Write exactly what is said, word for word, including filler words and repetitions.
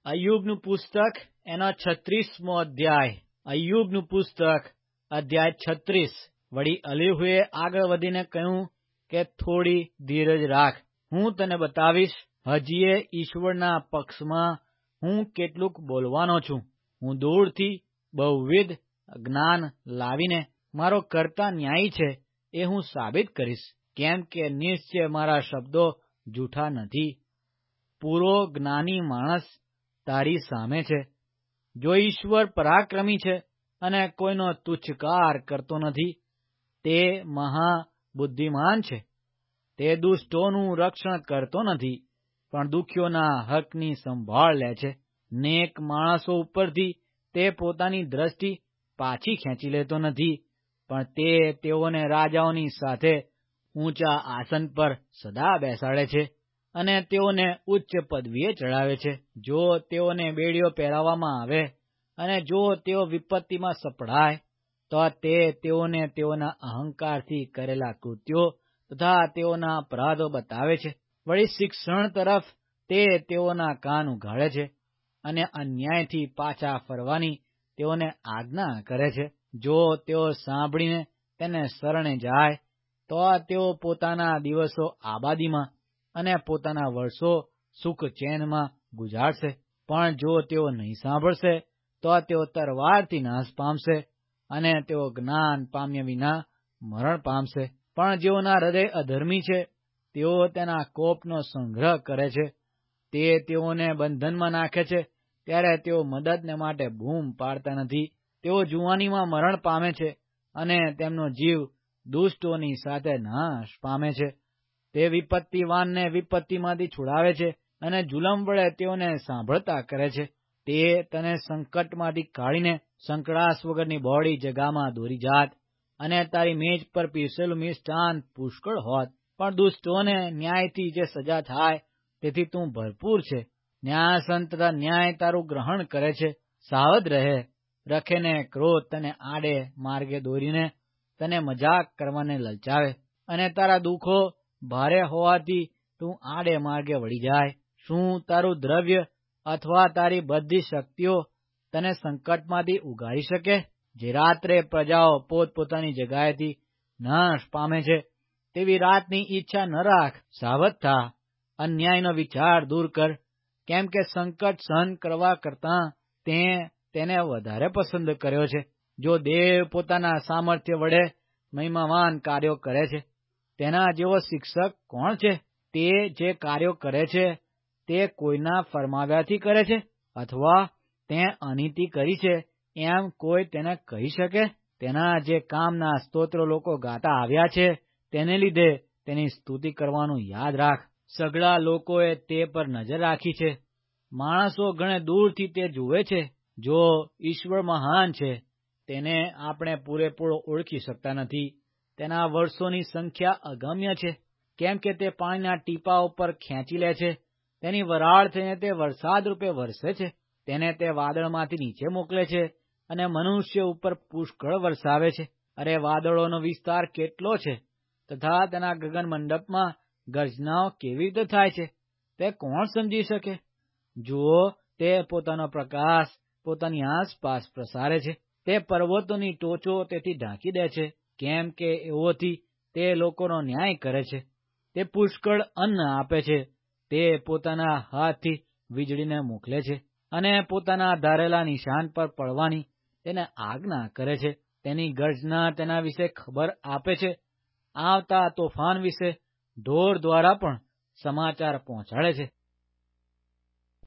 અય્યુબનું પુસ્તક એનો છત્રીસમો અધ્યાય. અય્યુબનું પુસ્તક અધ્યાય છત્રીસ. વળી અલીહુએ આગળ વધીને કહ્યું કે થોડી ધીરજ રાખ, હું તને બતાવીશ. હજીએ ઈશ્વરના પક્ષમાં હું કેટલુંક બોલવાનો છું. હું દૂરથી બહુવિધ જ્ઞાન લાવીને મારો કર્તા ન્યાયી છે એ હું સાબિત કરીશ, કેમ કે નિશ્ચય મારા શબ્દો જૂઠા નથી. પૂરો જ્ઞાની માણસ તારી સામે છે. જો ઈશ્વર પરાક્રમી છે અને કોઈનો તુચ્છકાર કરતો નથી, તે મહાબુદ્ધિમાન છે. તે દુષ્ટોનું રક્ષણ કરતો નથી, પણ દુઃખીઓના હકની સંભાળ લે છે. નેક માણસો ઉપરથી તે પોતાની દ્રષ્ટિ પાછી ખેંચી લેતો નથી, પણ તે તેઓને રાજાઓની સાથે ઊંચા આસન પર સદા બેસાડે છે અને તેઓને ઉચ્ચ પદવીએ ચડાવે છે. જો તેઓને બેડીઓ પહેરાવવામાં આવે અને જો તેઓ વિપત્તિમાં સપડાય, તો તે તેઓને તેઓના અહંકારથી કરેલા કૃત્યો તથા તેઓના અપરાધો બતાવે છે. વળી શિક્ષણ તરફ તે તેઓના કાન ઉઘાડે છે અને અન્યાયથી પાછા ફરવાની તેઓને આજ્ઞા કરે છે. જો તેઓ સાંભળીને તેને શરણે જાય, તો તેઓ પોતાના દિવસો આબાદીમાં અને પોતાના વર્ષો સુખ ચેનમાં ગુજારશે. પણ જો તેઓ નહીં સાંભળશે, તો તેઓ તરવારથી નાશ પામશે અને તેઓ જ્ઞાન પામ્યા વિના મરણ પામશે. પણ જેઓના હૃદય અધર્મી છે, તેઓ તેના કોપનો સંગ્રહ કરે છે. તે તેઓને બંધનમાં નાખે છે, ત્યારે તેઓ મદદને માટે બૂમ પાડતા નથી. તેઓ જુવાનીમાં મરણ પામે છે અને તેમનો જીવ દુષ્ટોની સાથે નાશ પામે છે. તે વિપત્તિવાનને વિપત્તિમાંથી છુડાવે છે અને જુલમ વડે તેઓને સાંભળતા કરે છે. તે તને સંકટમાંથી કાઢીને સંકડાશ વગરની બહોળી જગામાં દોરી જાત અને તારી મેજ પર પીરસેલું મિષ્ટાન પુષ્કળ હોત. પણ દુષ્ટોને ન્યાયથી જે સજા થાય તેથી તું ભરપૂર છે. ન્યાયાસન તથા ન્યાય તારું ગ્રહણ કરે છે. સાવધ રહે. રખેને ક્રોધ તને આડે માર્ગે દોરીને તને મજાક કરવાને લલચાવે અને તારા દુઃખો ભારે હોવાથી તું આડે માર્ગે વળી જાય. શું તારું દ્રવ્ય અથવા તારી બધી શક્તિઓ તને સંકટમાંથી ઉગારી શકે? જે રાત્રે પ્રજાઓ પોતપોતાની જગાએથી નાશ પામે છે, તેવી રાતની ઈચ્છા ન રાખ. સાવધ થા, અન્યાયનો વિચાર દૂર કર, કેમ કે સંકટ સહન કરવા કરતાં તે તેને વધારે પસંદ કર્યો છે. જો દેવ પોતાના સામર્થ્ય વડે મહિમાવાન કાર્યો કરે છે, તેના જેવો શિક્ષક કોણ છે? તે જે કાર્યો કરે છે તે કોઈના ફરમાવ્યાથી કરે છે, અથવા તે અનીતિ કરી છે એમ કોઈ તેને કહી શકે? તેના જે કામના સ્તોત્રો લોકો ગાતા આવ્યા છે, તેને લીધે તેની સ્તુતિ કરવાનું યાદ રાખ. સઘળા લોકોએ તે પર નજર રાખી છે. માણસો ઘણે દૂરથી તે જુએ છે. જો ઈશ્વર મહાન છે, તેને આપણે પૂરેપૂરો ઓળખી શકતા નથી. તેના વર્ષોની સંખ્યા અગમ્ય છે, કેમ કે તે પાણીના ટીપા ઉપર ખેંચી લે છે. તેની વરાળ થઈને તે વરસાદ રૂપે વરસે છે. તેને તે વાદળમાંથી નીચે મોકલે છે અને મનુષ્ય ઉપર પુષ્કળ વરસાવે છે. અરે, વાદળોનો વિસ્તાર કેટલો છે, તથા તેના ગગન મંડપમાં ગર્જનાઓ કેવી રીતે થાય છે, તે કોણ સમજી શકે? જુઓ, તે પોતાનો પ્રકાશ પોતાની આસપાસ પ્રસારે છે. તે પર્વતોની ટોચો તેથી ઢાંકી દે છે, કેમ કે એઓથી તે લોકોનો ન્યાય કરે છે. તે પુષ્કળ અન્ન આપે છે. તે પોતાના હાથથી વીજળીને મોકલે છે અને પોતાના ધારેલા નિશાન પર પડવાની તેને આજ્ઞા કરે છે. તેની ગર્જના તેના વિશે ખબર આપે છે. આવતા તોફાન વિશે ઢોર દ્વારા પણ સમાચાર પહોંચાડે છે.